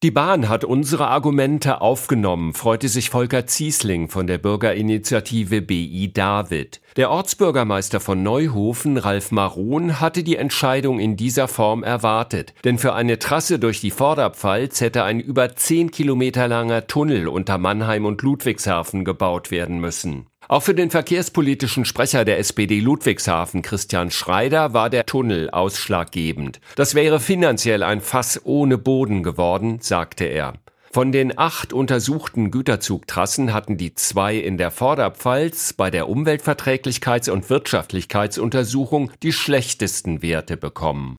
Die Bahn hat unsere Argumente aufgenommen, freute sich Volker Ziesling von der Bürgerinitiative BI David. Der Ortsbürgermeister von Neuhofen, Ralf Maron, hatte die Entscheidung in dieser Form erwartet. Denn für eine Trasse durch die Vorderpfalz hätte ein über 10 Kilometer langer Tunnel unter Mannheim und Ludwigshafen gebaut werden müssen. Auch für den verkehrspolitischen Sprecher der SPD Ludwigshafen, Christian Schreider, war der Tunnel ausschlaggebend. Das wäre finanziell ein Fass ohne Boden geworden, sagte er. Von den 8 untersuchten Güterzugtrassen hatten die 2 in der Vorderpfalz bei der Umweltverträglichkeits- und Wirtschaftlichkeitsuntersuchung die schlechtesten Werte bekommen.